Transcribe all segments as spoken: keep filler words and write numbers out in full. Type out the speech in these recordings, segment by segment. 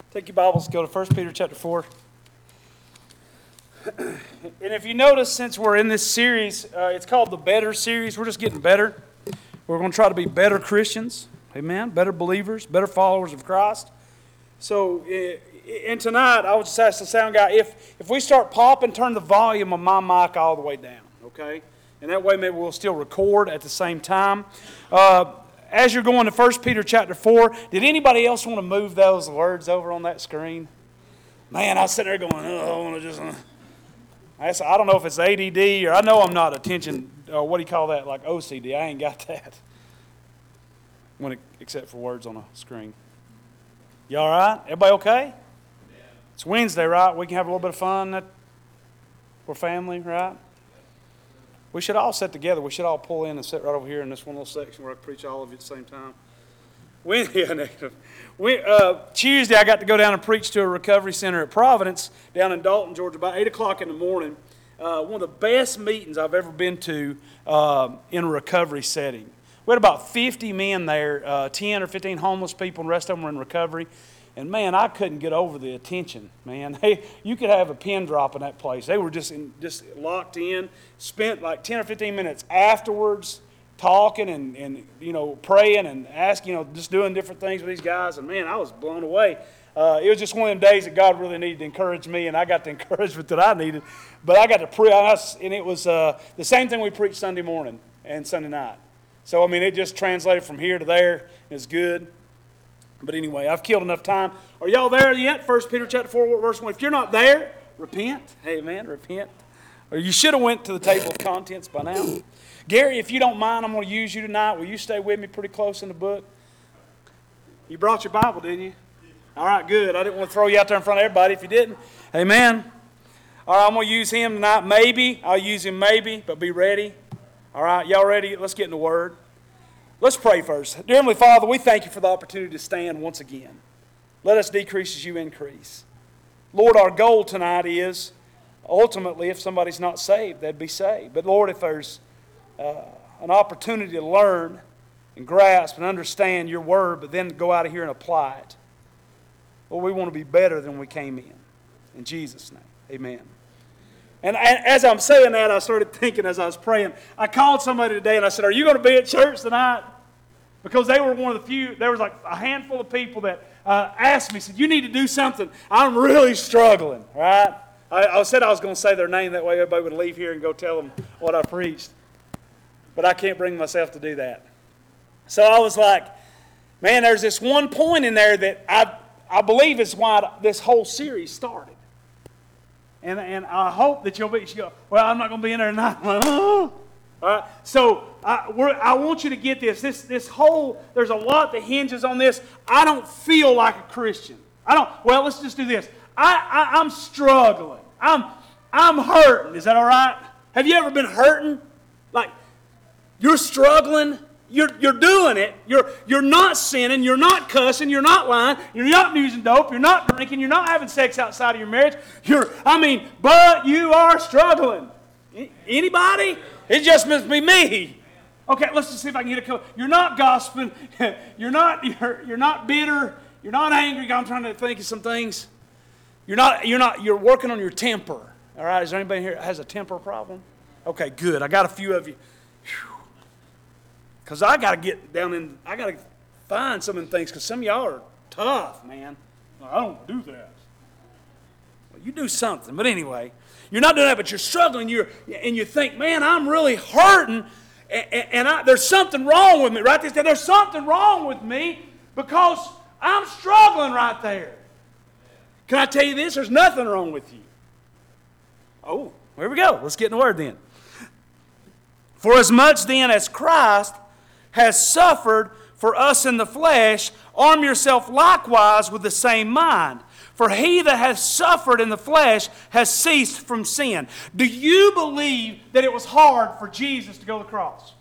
Take your Bibles, go to First Peter chapter four. And if you notice, since we're in this series, uh, it's called the Better Series. We're just getting better. We're going to try to be better Christians, amen, better believers, better followers of Christ. So, uh, and tonight, I would just ask the sound guy, if, if we start popping, turn the volume of my mic all the way down, okay? And that way maybe we'll still record at the same time. Uh, As you're going to First Peter chapter four, did anybody else want to move those words over on that screen? Man, I was sitting there going, oh, I want to just... Uh. I don't know if it's A D D or I know I'm not attention, uh, what do you call that, like O C D. I ain't got that. When it, except for words on a screen. You all right? Everybody okay? Yeah. It's Wednesday, right? We can have a little bit of fun. That, we're family, right? We should all sit together. We should all pull in and sit right over here in this one little section where I preach all of you at the same time. When, yeah, negative. We, uh, Tuesday, I got to go down and preach to a recovery center at Providence down in Dalton, Georgia, about eight o'clock in the morning. Uh, one of the best meetings I've ever been to uh, in a recovery setting. We had about fifty men there, uh, ten or fifteen homeless people, and the rest of them were in recovery. And, man, I couldn't get over the attention, man. Hey, you could have a pin drop in that place. They were just in, just locked in, spent like ten or fifteen minutes afterwards talking and, and, you know, praying and asking, you know, just doing different things with these guys. And, man, I was blown away. Uh, it was just one of them days that God really needed to encourage me, and I got the encouragement that I needed. But I got to pray, and it was uh, the same thing we preached Sunday morning and Sunday night. So, I mean, it just translated from here to there. It's good. But anyway, I've killed enough time. Are y'all there yet? First Peter chapter four, verse one. If you're not there, repent. Hey, man, repent. Or you should have went to the table of contents by now. Gary, if you don't mind, I'm going to use you tonight. Will you stay with me pretty close in the book? You brought your Bible, didn't you? All right, good. I didn't want to throw you out there in front of everybody if you didn't. Amen. All right, I'm going to use him tonight. Maybe. I'll use him maybe, but be ready. All right, y'all ready? Let's get in the Word. Let's pray first. Dear Heavenly Father, we thank you for the opportunity to stand once again. Let us decrease as you increase. Lord, our goal tonight is, ultimately, if somebody's not saved, they'd be saved. But Lord, if there's uh, an opportunity to learn and grasp and understand your Word, but then go out of here and apply it, Lord, we want to be better than we came in. In Jesus' name, amen. And as I'm saying that, I started thinking as I was praying. I called somebody today and I said, are you going to be at church tonight? Because they were one of the few, there was like a handful of people that uh, asked me, said, you need to do something. I'm really struggling, right? I, I said I was going to say their name, that way everybody would leave here and go tell them what I preached. But I can't bring myself to do that. So I was like, man, there's this one point in there that I, I believe is why this whole series started. And, and I hope that you'll be, you go, well, I'm not going to be in there tonight. Like, oh. All right? So I, we're, I want you to get this. This this whole, there's a lot that hinges on this. I don't feel like a Christian. I don't, well, let's just do this. I, I, I'm struggling. I'm, I'm hurting. Is that all right? Have you ever been hurting? Like, you're struggling. You're, you're doing it. You're, you're not sinning. You're not cussing. You're not lying. You're not using dope. You're not drinking. You're not having sex outside of your marriage. You're, I mean, but you are struggling. Anybody? It just must be me. Okay, let's just see if I can get a couple. You're not gossiping. You're not, you're, you're not bitter. You're not angry. I'm trying to think of some things. You're not, you're not, you're working on your temper. All right, is there anybody here that has a temper problem? Okay, good. I got a few of you. Because I got to get down in, I got to find some of the things, because some of y'all are tough, man. Well, I don't do that. Well, you do something. But anyway, you're not doing that, but you're struggling, you're, and you think, man, I'm really hurting, and, and I, there's something wrong with me. Right there, there's something wrong with me because I'm struggling right there. Can I tell you this? There's nothing wrong with you. Oh, here we go. Let's get in the Word then. For as much then as Christ has suffered for us in the flesh, arm yourself likewise with the same mind. For he that hath suffered in the flesh has ceased from sin. Do you believe that it was hard for Jesus to go to the cross?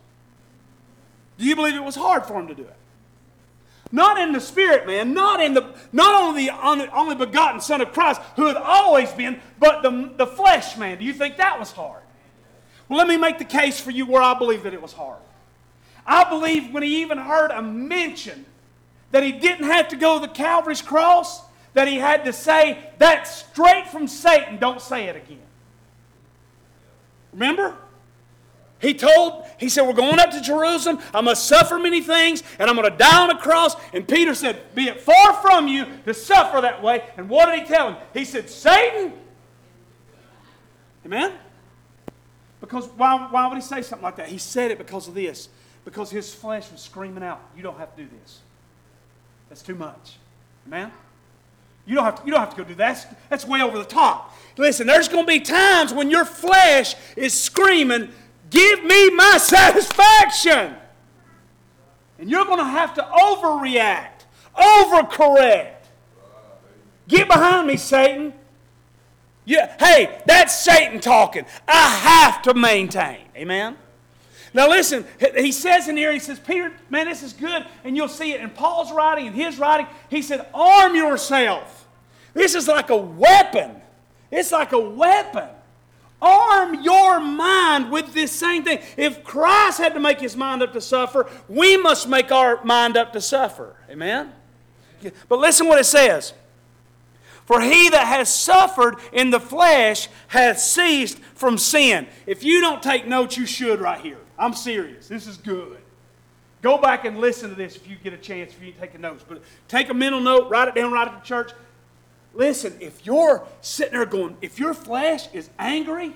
Do you believe it was hard for him to do it? Not in the spirit, man. Not in the not only the only begotten Son of Christ, who had always been, but the, the flesh, man. Do you think that was hard? Well, let me make the case for you where I believe that it was hard. I believe when he even heard a mention that he didn't have to go to the Calvary's cross, that he had to say, that's straight from Satan, don't say it again. Remember? He told, he said, we're going up to Jerusalem, I must suffer many things, and I'm going to die on a cross. And Peter said, be it far from you to suffer that way. And what did he tell him? He said, Satan. Amen? Because why, why would he say something like that? He said it because of this. Because his flesh was screaming out, you don't have to do this. That's too much. Amen? You don't have to, you don't have to go do that. That's, that's way over the top. Listen, there's going to be times when your flesh is screaming, give me my satisfaction. And you're going to have to overreact, overcorrect. Get behind me, Satan. Yeah, hey, that's Satan talking. I have to maintain. Amen? Now listen, he says in here, he says, Peter, man, this is good. And you'll see it in Paul's writing, in his writing. He said, arm yourself. This is like a weapon. It's like a weapon. Arm your mind with this same thing. If Christ had to make his mind up to suffer, we must make our mind up to suffer. Amen? But listen what it says. For he that has suffered in the flesh has ceased from sin. If you don't take notes, you should right here. I'm serious. This is good. Go back and listen to this if you get a chance, if you take notes. But take a mental note, write it down right at the church. Listen, if you're sitting there going, if your flesh is angry,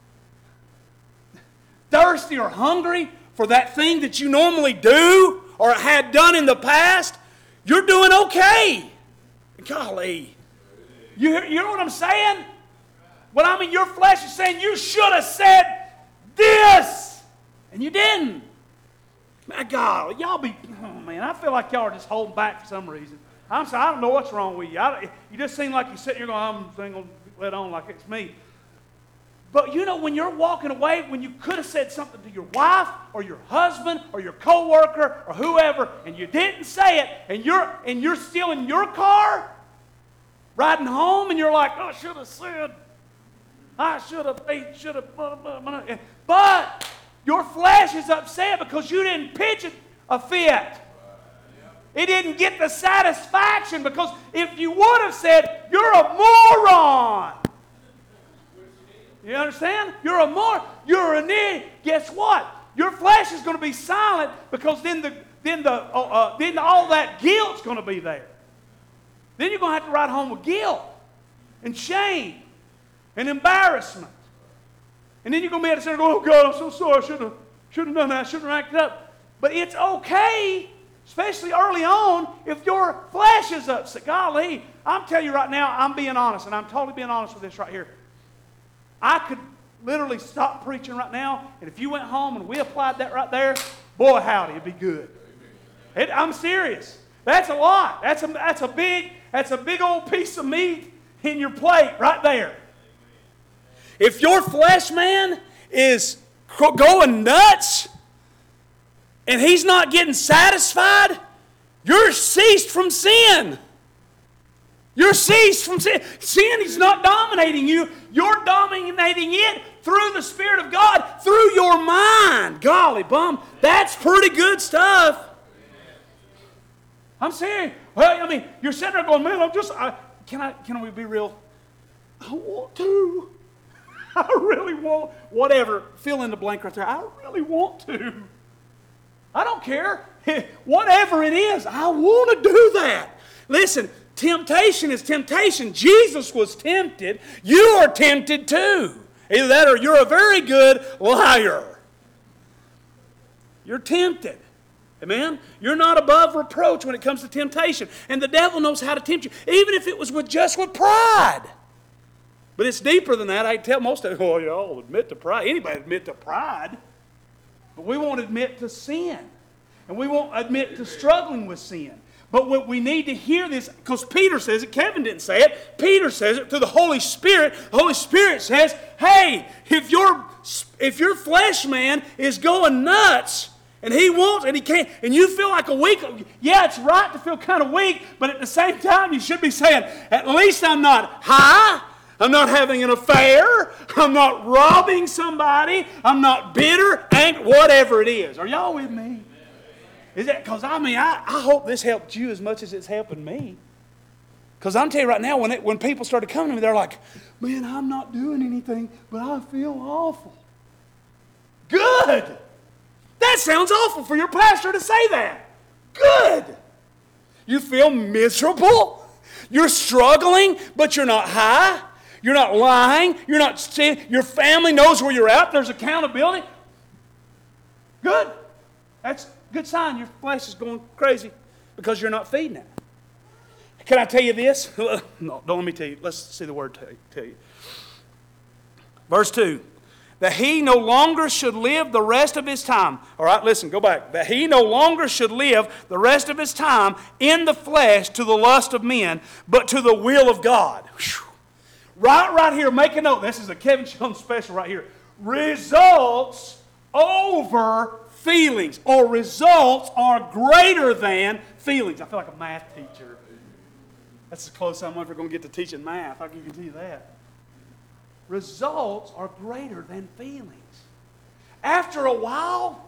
thirsty or hungry for that thing that you normally do or had done in the past, you're doing okay. Golly. You, you know what I'm saying? What I mean, your flesh is saying you should have said this, and you didn't. My God, y'all be, oh man, I feel like y'all are just holding back for some reason. I'm sorry, I don't know what's wrong with you. I, you just seem like you're sitting here going, I'm going to let on like it's me. But you know, when you're walking away, when you could have said something to your wife or your husband or your coworker or whoever, and you didn't say it, and you're and you're still in your car, riding home, and you're like, oh, I should have said, I should have, they should have, blah, blah, blah. But your flesh is upset because you didn't pitch it a fit. It didn't get the satisfaction because if you would have said, you're a moron. You understand? You're a moron. You're an idiot. Guess what? Your flesh is going to be silent because then the then the uh, uh, then all that guilt's going to be there. Then you're going to have to ride home with guilt and shame and embarrassment. And then you're going to be able to say, oh God, I'm so sorry. I should have should have done that. I shouldn't have acted up. But it's okay. Especially early on, if your flesh is upset. Golly, I'm telling you right now, I'm being honest, and I'm totally being honest with this right here. I could literally stop preaching right now, and if you went home and we applied that right there, boy, howdy, it'd be good. It, I'm serious. That's a lot. That's a, that's a big, that's a big old piece of meat in your plate right there. If your flesh man is going nuts, and he's not getting satisfied, you're ceased from sin. You're ceased from sin. Sin is not dominating you. You're dominating it through the Spirit of God, through your mind. Golly bum, that's pretty good stuff. I'm serious. Well, I mean, you're sitting there going, man, I'm just, I, can I, can we be real? I want to. I really want, whatever, fill in the blank right there. I really want to. I don't care. Whatever it is, I want to do that. Listen, temptation is temptation. Jesus was tempted. You are tempted too. Either that or you're a very good liar. You're tempted. Amen? You're not above reproach when it comes to temptation. And the devil knows how to tempt you, even if it was with just with pride. But it's deeper than that. I tell most of them, oh, y'all admit to pride. Anybody admit to pride. But we won't admit to sin. And we won't admit to struggling with sin. But what we need to hear this, because Peter says it, Kevin didn't say it, Peter says it through the Holy Spirit. The Holy Spirit says, hey, if your, if your flesh man is going nuts, and he wants, and he can't, and you feel like a weak, yeah, it's right to feel kind of weak, but at the same time, you should be saying, at least I'm not high. I'm not having an affair. I'm not robbing somebody. I'm not bitter, angry, whatever it is. Are y'all with me? Is that because I mean I, I hope this helped you as much as it's helping me. Because I'm telling you right now, when, it, when people started coming to me, they're like, man, I'm not doing anything, but I feel awful. Good. That sounds awful for your pastor to say that. Good. You feel miserable? You're struggling, but you're not high. You're not lying. You're not saying your family knows where you're at. There's accountability. Good. That's a good sign. Your flesh is going crazy because you're not feeding it. Can I tell you this? No, don't let me tell you. Let's see the word tell you. Tell you. Verse two. That he no longer should live the rest of his time. All right, listen, go back. That he no longer should live the rest of his time in the flesh to the lust of men, but to the will of God. Whew. Right, right here, make a note. This is a Kevin Jones special right here. Results over feelings, or results are greater than feelings. I feel like a math teacher. That's as close I'm ever going to get to teaching math. I can tell you that. Results are greater than feelings. After a while,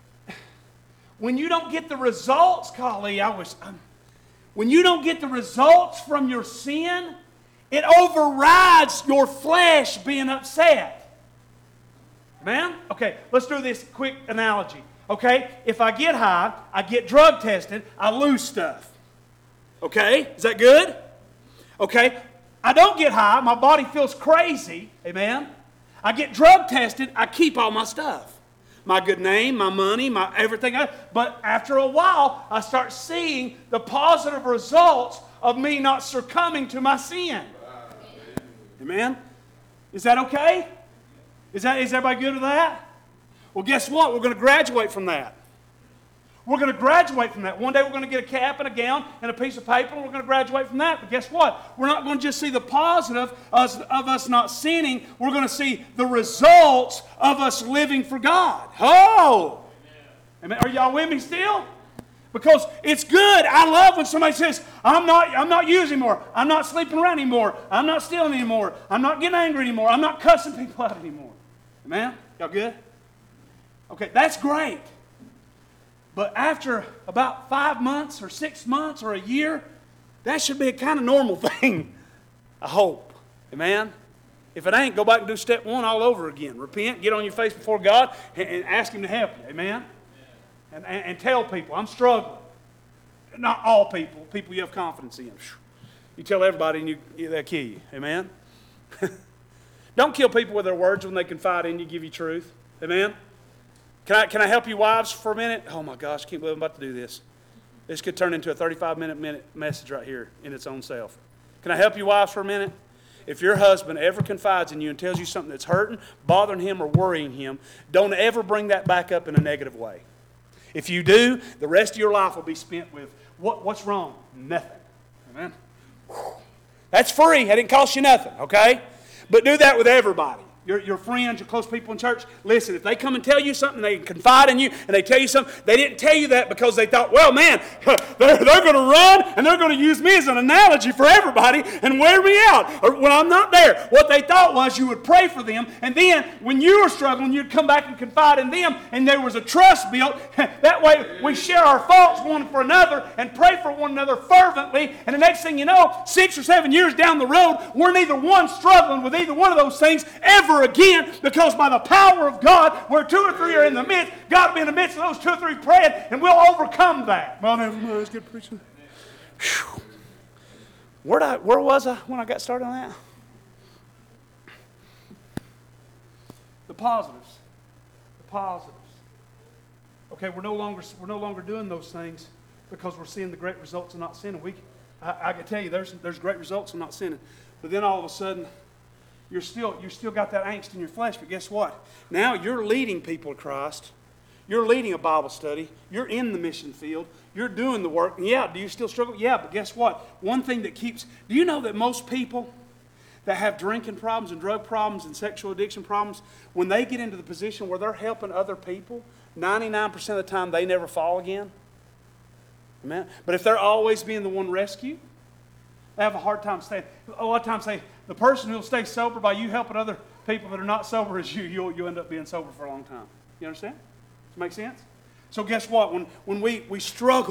when you don't get the results, golly, I was, um, when you don't get the results from your sin, it overrides your flesh being upset. Amen? Okay, let's do this quick analogy. Okay, if I get high, I get drug tested, I lose stuff. Okay, is that good? Okay, I don't get high, my body feels crazy. Amen? I get drug tested, I keep all my stuff. My good name, my money, my everything. But after a while, I start seeing the positive results of me not succumbing to my sin. Amen? Is that okay? Is that is everybody good with that? Well, guess what? We're going to graduate from that. We're going to graduate from that. One day we're going to get a cap and a gown and a piece of paper, and we're going to graduate from that. But guess what? We're not going to just see the positive of, of us not sinning. We're going to see the results of us living for God. Oh! Amen. Are y'all with me still? Because it's good. I love when somebody says, I'm not, I'm not using anymore. I'm not sleeping around anymore. I'm not stealing anymore. I'm not getting angry anymore. I'm not cussing people out anymore. Amen? Y'all good? Okay, that's great. But after about five months or six months or a year, that should be a kind of normal thing, I hope. Amen? If it ain't, go back and do step one all over again. Repent, get on your face before God, and, and ask Him to help you. Amen? And, and, and tell people, I'm struggling. Not all people, people you have confidence in. You tell everybody and you, they'll kill you. Amen? Don't kill people with their words when they confide in you, give you truth. Amen? Can I, can I help you wives for a minute? Oh my gosh, I can't believe I'm about to do this. This could turn into a thirty-five minute minute message right here in its own self. Can I help you wives for a minute? If your husband ever confides in you and tells you something that's hurting, bothering him, or worrying him, don't ever bring that back up in a negative way. If you do, the rest of your life will be spent with, what, what's wrong? Nothing. Amen? That's free. That didn't cost you nothing, okay? But do that with everybody. Your, your friends, your close people in church, listen, if they come and tell you something, they confide in you, and they tell you something, they didn't tell you that because they thought, well, man, they're, they're going to run, and they're going to use me as an analogy for everybody and wear me out or when I'm not there. What they thought was you would pray for them, and then when you were struggling, you'd come back and confide in them, and there was a trust built. That way, we share our faults one for another and pray for one another fervently, and the next thing you know, six or seven years down the road, we're neither one struggling with either one of those things ever again, because by the power of God, where two or three are in the midst, God will be in the midst of those two or three praying, and we'll overcome that. Well, never mind, it's good preaching. Where, I, where was I when I got started on that? The positives. The positives. Okay, we're no longer we're no longer doing those things because we're seeing the great results of not sinning. We, I, I can tell you, there's there's great results of not sinning, but then all of a sudden, You're still, you still got that angst in your flesh, but guess what? Now you're leading people to Christ. You're leading a Bible study. You're in the mission field. You're doing the work. And yeah, do you still struggle? Yeah, but guess what? One thing that keeps, do you know that most people that have drinking problems and drug problems and sexual addiction problems, when they get into the position where they're helping other people, ninety-nine percent of the time they never fall again? Amen? But if they're always being the one rescued, they have a hard time staying. A lot of times say, the person who will stay sober by you helping other people that are not sober as you, you'll, you'll end up being sober for a long time. You understand? Does it make sense? So guess what? When, when we, we struggle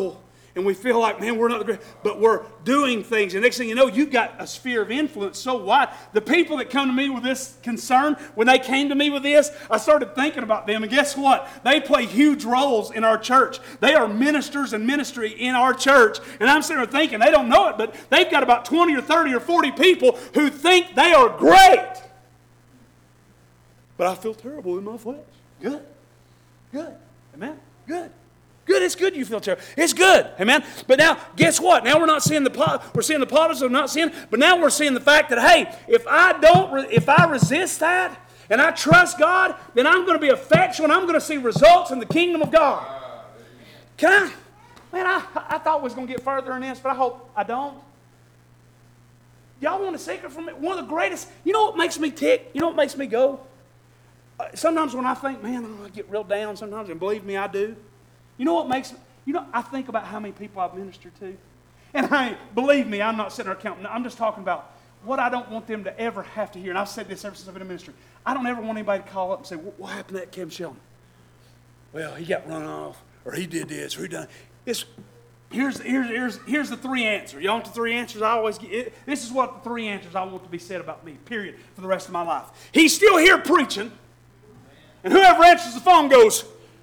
And we feel like, man, we're not the great, but we're doing things. And next thing you know, you've got a sphere of influence so wide. The people that come to me with this concern, when they came to me with this, I started thinking about them. And guess what? They play huge roles in our church. They are ministers and ministry in our church. And I'm sitting there thinking, they don't know it, but they've got about twenty or thirty or forty people who think they are great. But I feel terrible in my flesh. Good. Good. Amen. Good. Good, it's good you feel terrible. It's good, amen? But now, guess what? Now we're not seeing the, we're seeing the positives of not seeing, but now we're seeing the fact that, hey, if I don't, if I resist that, and I trust God, then I'm going to be effectual, and I'm going to see results in the kingdom of God. Can I? Man, I, I thought we was going to get further in this, but I hope I don't. Y'all want a secret from me? One of the greatest, you know what makes me tick? You know what makes me go? Uh, sometimes when I think, man, oh, I get real down sometimes, and believe me, I do. You know what makes me, you know, I think about how many people I've ministered to. And I, believe me, I'm not sitting there counting. I'm just talking about what I don't want them to ever have to hear. And I've said this ever since I've been in ministry. I don't ever want anybody to call up and say, what happened to that Kim Sheldon? Well, he got run off, or he did this, or he done this. Here's, here's, here's, here's the three answers. You want the three answers I always get? It, this is what the three answers I want to be said about me, period, for the rest of my life. He's still here preaching, and whoever answers the phone goes,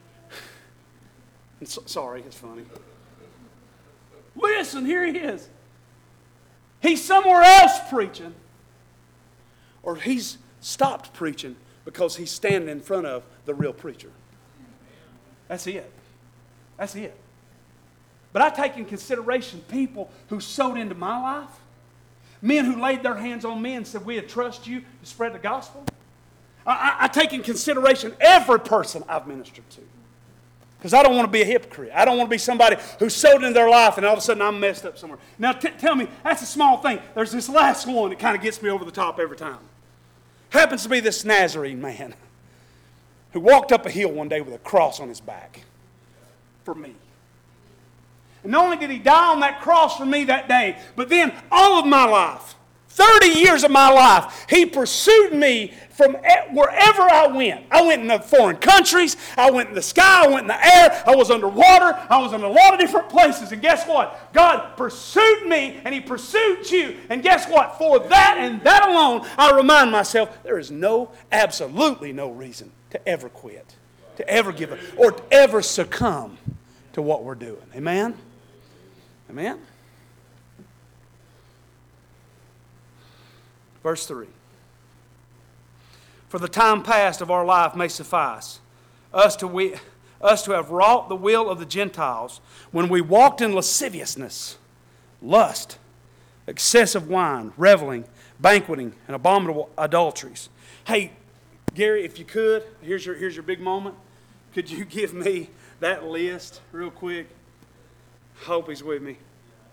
So, sorry, it's funny. Listen, here he is. He's somewhere else preaching. Or he's stopped preaching because he's standing in front of the real preacher. That's it. That's it. But I take in consideration people who sowed into my life. Men who laid their hands on me and said, we trust you to spread the gospel. I, I, I take in consideration every person I've ministered to. Because I don't want to be a hypocrite. I don't want to be somebody who sowed into their life and all of a sudden I'm messed up somewhere. Now t- tell me, that's a small thing. There's this last one that kind of gets me over the top every time. Happens to be this Nazarene man who walked up a hill one day with a cross on his back for me. And not only did he die on that cross for me that day, but then all of my life, thirty years of my life, he pursued me from wherever I went. I went in the foreign countries. I went in the sky. I went in the air. I was underwater. I was in a lot of different places. And guess what? God pursued me and he pursued you. And guess what? For that and that alone, I remind myself there is no, absolutely no reason to ever quit, to ever give up, or to ever succumb to what we're doing. Amen? Amen? Verse three. For the time past of our life may suffice us to, we, us to have wrought the will of the Gentiles when we walked in lasciviousness, lust, excessive wine, reveling, banqueting, and abominable adulteries. Hey, Gary, if you could, here's your, here's your big moment. Could you give me that list real quick? Hope he's with me.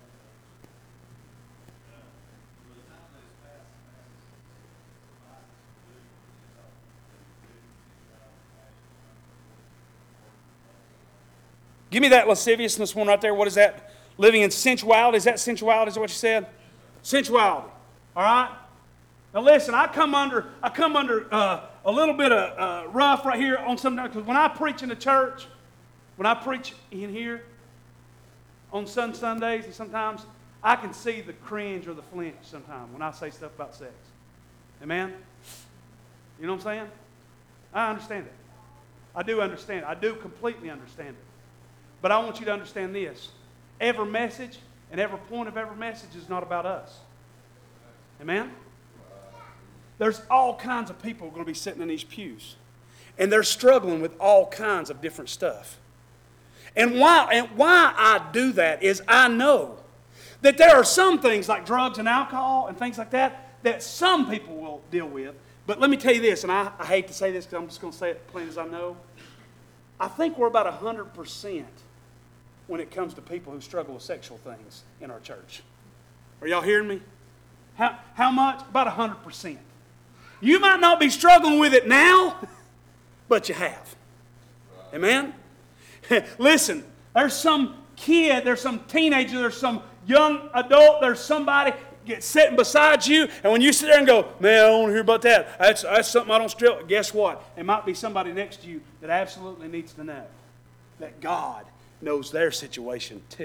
Give me that lasciviousness one right there. What is that? Living in sensuality. Is that sensuality? Is that what you said? Sensuality. All right? Now listen, I come under, I come under uh, a little bit of uh, rough right here on some, because when I preach in the church, when I preach in here on some Sundays, and sometimes I can see the cringe or the flinch sometimes when I say stuff about sex. Amen? You know what I'm saying? I understand it. I do understand it. I do completely understand it. But I want you to understand this. Every message and every point of every message is not about us. Amen? There's all kinds of people going to be sitting in these pews. And they're struggling with all kinds of different stuff. And why, and why I do that is I know that there are some things like drugs and alcohol and things like that that some people will deal with. But let me tell you this, and I, I hate to say this because I'm just going to say it plain as I know. I think we're about one hundred percent when it comes to people who struggle with sexual things in our church. Are y'all hearing me? How, how much? About one hundred percent. You might not be struggling with it now, but you have. Amen? Listen, there's some kid, there's some teenager, there's some young adult, there's somebody get sitting beside you, and when you sit there and go, man, I don't want to hear about that. That's, that's something I don't struggle with. Guess what? There might be somebody next to you that absolutely needs to know that God knows their situation too.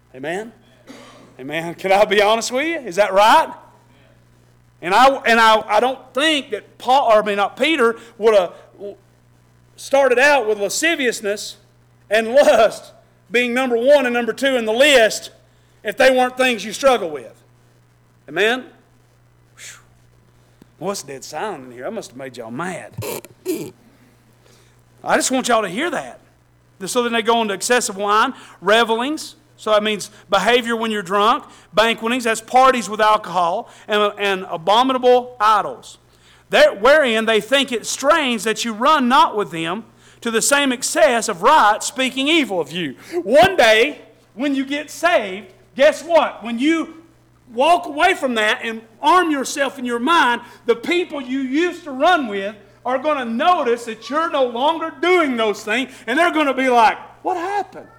Amen? Amen. Can I be honest with you? Is that right? And I and I, I don't think that Paul, or I mean not Peter, would have started out with lasciviousness and lust being number one and number two in the list if they weren't things you struggle with. Amen? Whew. What's dead silent in here? I must have made y'all mad. I just want y'all to hear that. So then they go into excessive wine, revelings. So that means behavior when you're drunk, banquetings, that's parties with alcohol, and, and abominable idols, that, wherein they think it strange that you run not with them to the same excess of right, speaking evil of you. One day, when you get saved, guess what? When you walk away from that and arm yourself in your mind, the people you used to run with are going to notice that you're no longer doing those things, and they're going to be like, what happened?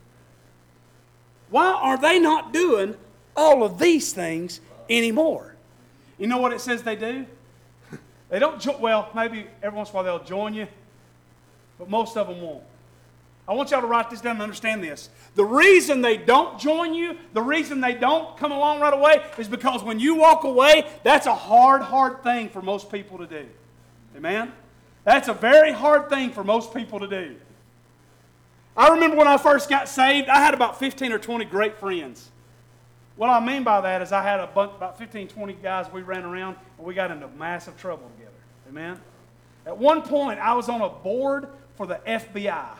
Why are they not doing all of these things anymore? You know what it says they do? They don't, jo- well, maybe every once in a while they'll join you, but most of them won't. I want y'all to write this down and understand this. The reason they don't join you, the reason they don't come along right away, is because when you walk away, that's a hard, hard thing for most people to do. Amen? That's a very hard thing for most people to do. I remember when I first got saved, I had about fifteen or twenty great friends. What I mean by that is I had a bunch, about fifteen, twenty guys we ran around, and we got into massive trouble together. Amen? At one point, I was on a board for the F B I.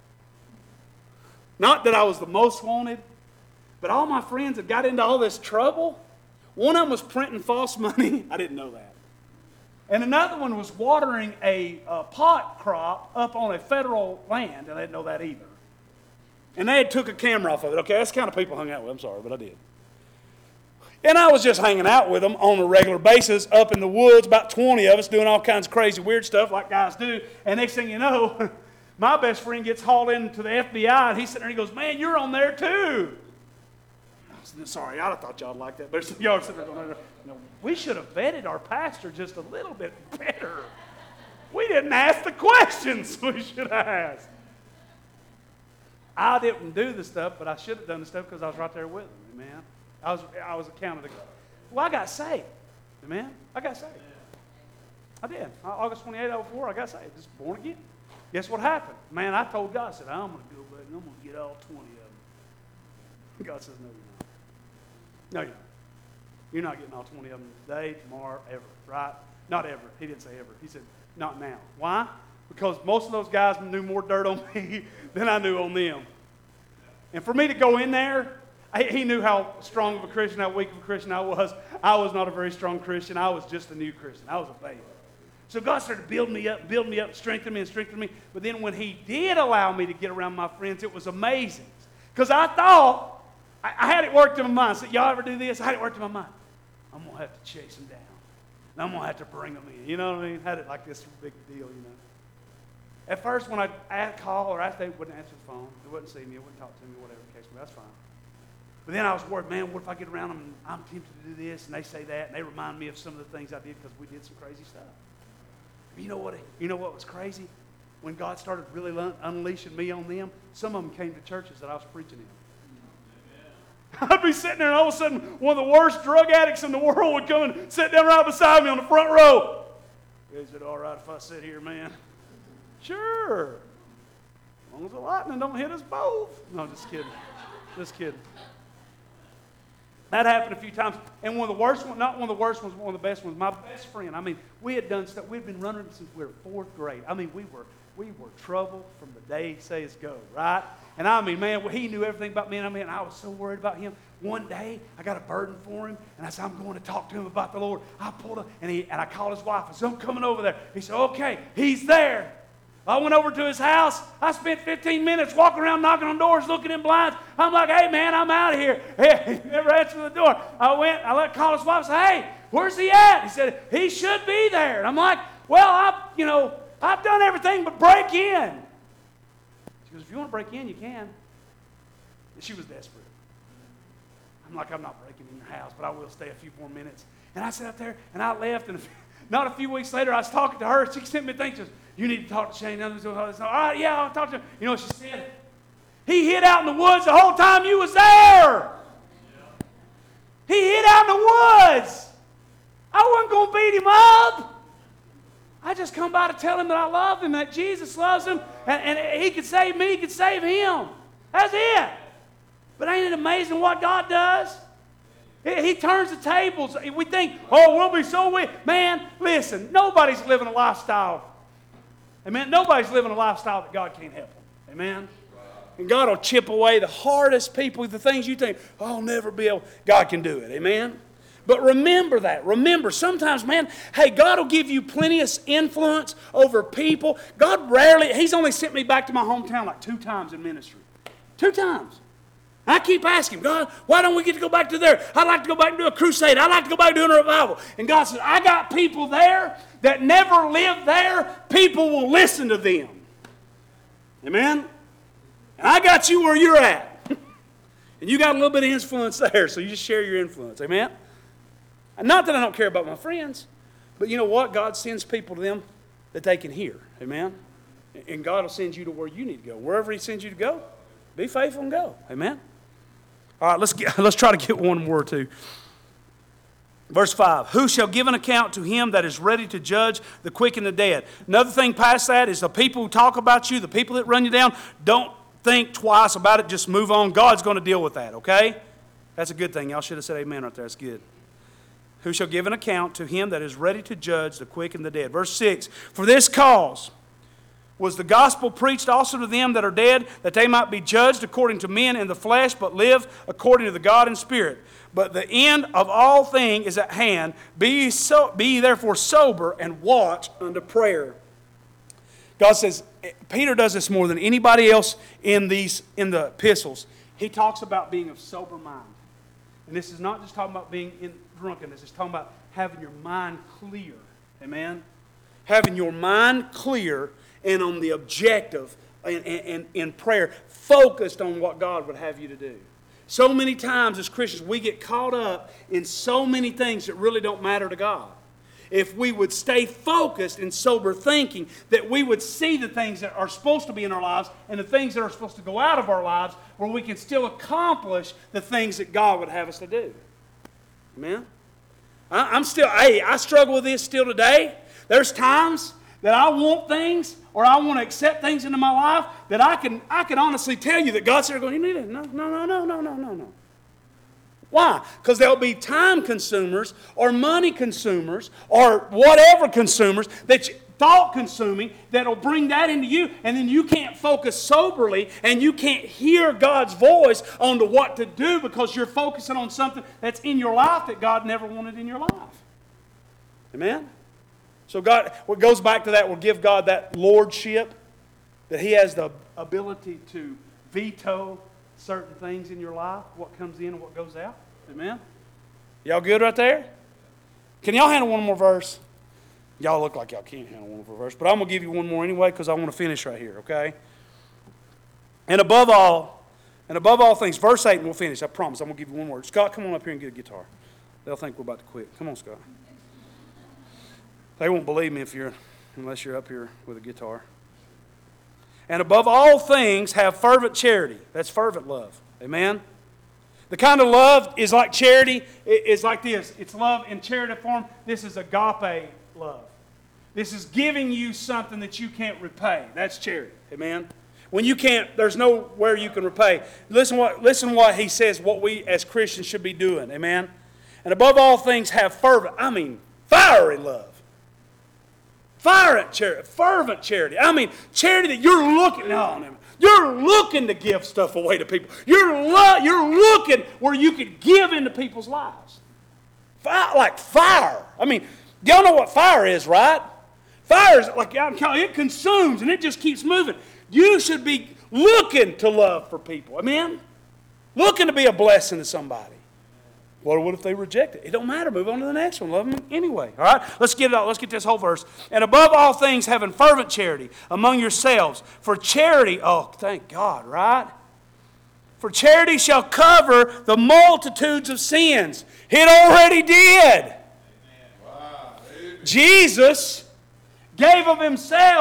Not that I was the most wanted, but all my friends had got into all this trouble. One of them was printing false money. I didn't know that. And another one was watering a, a pot crop up on a federal land, and I didn't know that either. And they had took a camera off of it. Okay, that's the kind of people I hung out with. I'm sorry, but I did. And I was just hanging out with them on a regular basis up in the woods, about twenty of us doing all kinds of crazy, weird stuff like guys do. And next thing you know, my best friend gets hauled into the F B I, and he's sitting there and he goes, man, you're on there too. I said, sorry, I thought y'all liked that. But y'all are sitting there going, you know, we should have vetted our pastor just a little bit better. We didn't ask the questions we should have asked. I didn't do the stuff, but I should have done the stuff because I was right there with them, amen. I was, I was accounted to God. Well, I got saved, amen. I got saved. I did. August twenty-eighth, oh four, I got saved. Just born again. Guess what happened? Man, I told God, I said, I'm going to go back and I'm going to get all twenty of them. God says, no, you're not. No, you're not. You're not getting all twenty of them today, tomorrow, ever, right? Not ever. He didn't say ever. He said, not now. Why? Because most of those guys knew more dirt on me than I knew on them. And for me to go in there, I, he knew how strong of a Christian, how weak of a Christian I was. I was not a very strong Christian. I was just a new Christian. I was a baby. So God started to build me up, build me up, strengthen me and strengthen me. But then when he did allow me to get around my friends, it was amazing. Because I thought, I, I had it worked in my mind. I said, y'all ever do this? I had it worked in my mind. I'm going to have to chase them down. And I'm going to have to bring them in. You know what I mean? Had it like this big deal, you know. At first, when I'd call or ask, they wouldn't answer the phone. They wouldn't see me. They wouldn't talk to me, whatever the case was. That's fine. But then I was worried, man, what if I get around them and I'm tempted to do this, and they say that, and they remind me of some of the things I did because we did some crazy stuff. You know what? You know what was crazy? When God started really unleashing me on them, some of them came to churches that I was preaching in. I'd be sitting there, and all of a sudden, one of the worst drug addicts in the world would come and sit down right beside me on the front row. Is it all right if I sit here, man? Sure. As long as the lightning don't hit us both. No, just kidding. Just kidding. That happened a few times. And one of the worst ones, not one of the worst ones, one of the best ones, my best friend. I mean, we had done stuff. We'd been running since we were fourth grade. I mean, we were we were trouble from the day he says go, right? And I mean, man, he knew everything about me. And I mean, I was so worried about him. One day, I got a burden for him, and I said, I'm going to talk to him about the Lord. I pulled up, and, he, and I called his wife. I said, I'm coming over there. He said, okay, he's there. I went over to his house. I spent fifteen minutes walking around, knocking on doors, looking in blinds. I'm like, hey, man, I'm out of here. Hey, he never answered the door. I went, I let call his wife and say, hey, where's he at? He said, he should be there. And I'm like, well, I, you know, I've done everything but break in. She goes, if you want to break in, you can. And she was desperate. I'm like, I'm not breaking in your house, but I will stay a few more minutes. And I sat up there, and I left, and not a few weeks later, I was talking to her. She sent me things. She goes, you need to talk to Shane. All right, yeah, I'll talk to him. You know what she said? He hid out in the woods the whole time you was there. He hid out in the woods. I wasn't going to beat him up. I just come by to tell him that I love him, that Jesus loves him, and, and he could save me, he could save him. That's it. But ain't it amazing what God does? He, he turns the tables. We think, oh, we'll be so weak. Man, listen, nobody's living a lifestyle. Amen. Nobody's living a lifestyle that God can't help them. Amen. And God will chip away the hardest people, the things you think, oh, I'll never be able. God can do it. Amen. But remember that. Remember, sometimes, man, hey, God will give you plenty of influence over people. God rarely, He's only sent me back to my hometown like two times in ministry. Two times. I keep asking, God, why don't we get to go back to there? I'd like to go back and do a crusade. I'd like to go back and do a revival. And God says, I got people there that never lived there. People will listen to them. Amen? And I got you where you're at. And you got a little bit of influence there, so you just share your influence. Amen? And not that I don't care about my friends, but you know what? God sends people to them that they can hear. Amen? And God will send you to where you need to go. Wherever He sends you to go, be faithful and go. Amen? All right, let's, get, let's try to get one more or two. Verse five, who shall give an account to him that is ready to judge the quick and the dead? Another thing past that is the people who talk about you, the people that run you down, don't think twice about it. Just move on. God's going to deal with that, okay? That's a good thing. Y'all should have said amen right there. That's good. Who shall give an account to him that is ready to judge the quick and the dead. Verse six, for this cause was the gospel preached also to them that are dead, that they might be judged according to men in the flesh, but live according to the God in spirit. But the end of all things is at hand. Be ye, so, be ye therefore sober and watch unto prayer. God says, Peter does this more than anybody else in these in the epistles. He talks about being of sober mind. And this is not just talking about being in drunkenness. It's talking about having your mind clear. Amen? Having your mind clear and on the objective and in, in prayer, focused on what God would have you to do. So many times as Christians, we get caught up in so many things that really don't matter to God. If we would stay focused in sober thinking, that we would see the things that are supposed to be in our lives and the things that are supposed to go out of our lives, where we can still accomplish the things that God would have us to do. Amen? I, I'm still, hey, I struggle with this still today. There's times that I want things or I want to accept things into my life that I can I can honestly tell you that God's there going, you need it. No, no, no, no, no, no, no, no. Why? Because there'll be time consumers or money consumers or whatever consumers that you, thought consuming that'll bring that into you, and then you can't focus soberly and you can't hear God's voice on to what to do because you're focusing on something that's in your life that God never wanted in your life. Amen? So God, what goes back to that will give God that lordship, that He has the ability to veto certain things in your life, what comes in and what goes out. Amen? Y'all good right there? Can y'all handle one more verse? Y'all look like y'all can't handle one more verse, but I'm going to give you one more anyway because I want to finish right here, okay? And above all, and above all things, verse eight, and we'll finish, I promise. I'm going to give you one more. Scott, come on up here and get a guitar. They'll think we're about to quit. Come on, Scott. They won't believe me if you're, unless you're up here with a guitar. And above all things, have fervent charity. That's fervent love. Amen? The kind of love is like charity. It's like this. It's love in charity form. This is agape love. This is giving you something that you can't repay. That's charity. Amen? When you can't, there's nowhere you can repay. Listen what, listen what he says, what we as Christians should be doing. Amen? And above all things, have fervent, I mean, fiery love. Fervent charity, fervent charity. I mean, charity that you're looking on. You're looking to give stuff away to people. You're lo- you're looking where you could give into people's lives. Fire, like fire. I mean, y'all know what fire is, right? Fire is like I'm telling you, it consumes and it just keeps moving. You should be looking to love for people. Amen? Looking to be a blessing to somebody. What, what if they reject it? It don't matter. Move on to the next one. Love them anyway. All right? Let's get it out. Let's get this whole verse. And above all things, having fervent charity among yourselves. For charity, oh, thank God, right? For charity shall cover the multitudes of sins. It already did. Wow. Jesus gave of Himself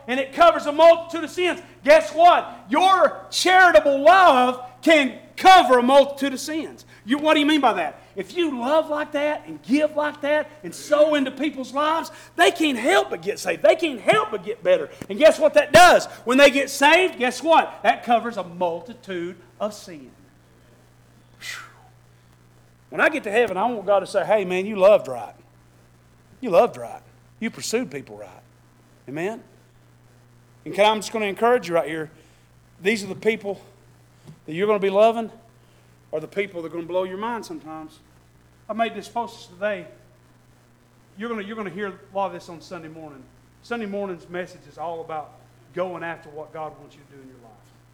and it covers a multitude of sins. Guess what? Your charitable love can cover a multitude of sins. You, what do you mean by that? If you love like that and give like that and sow into people's lives, they can't help but get saved. They can't help but get better. And guess what that does? When they get saved, guess what? That covers a multitude of sin. Whew. When I get to heaven, I want God to say, hey man, you loved right. You loved right. You pursued people right. Amen? And can, I'm just going to encourage you right here. These are the people that you're going to be loving, or the people that are going to blow your mind sometimes. I made this post today. You're going to, you're going to hear a lot of this on Sunday morning. Sunday morning's message is all about going after what God wants you to do in your life.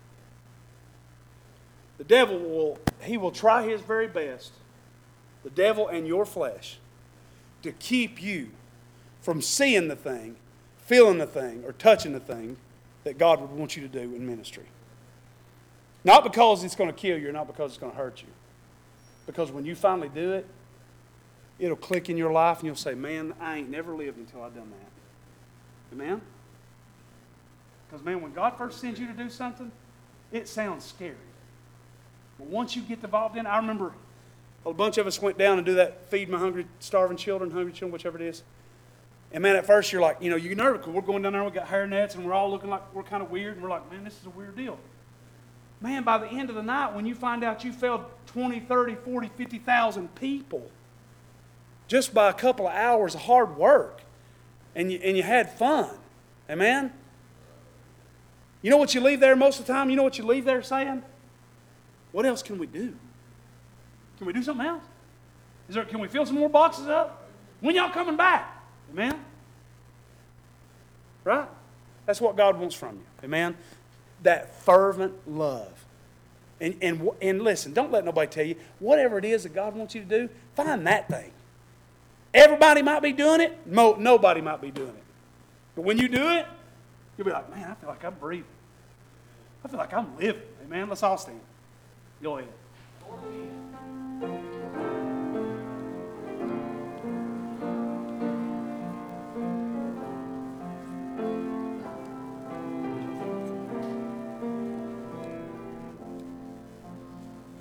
The devil will, he will try his very best, the devil and your flesh, to keep you from seeing the thing, feeling the thing, or touching the thing that God would want you to do in ministry. Not because it's going to kill you, or not because it's going to hurt you. Because when you finally do it, it'll click in your life and you'll say, man, I ain't never lived until I've done that. Amen? Because, man, when God first sends you to do something, it sounds scary. But once you get involved in it, I remember a bunch of us went down and do that Feed My Hungry, Starving Children, Hungry Children, whichever it is. And, man, at first you're like, you know, you're nervous because we're going down there, we got hairnets, and we're all looking like we're kind of weird. And we're like, man, this is a weird deal. Man, by the end of the night, when you find out you fed twenty, thirty, forty, fifty thousand people just by a couple of hours of hard work, and you, and you had fun, amen? You know what you leave there most of the time? You know what you leave there saying? What else can we do? Can we do something else? Is there, can we fill some more boxes up? When y'all coming back? Amen? Right? That's what God wants from you. Amen? That fervent love. And, and, and listen, don't let nobody tell you, whatever it is that God wants you to do, find that thing. Everybody might be doing it. No, nobody might be doing it. But when you do it, you'll be like, man, I feel like I'm breathing. I feel like I'm living. Amen? Let's all stand. Go ahead.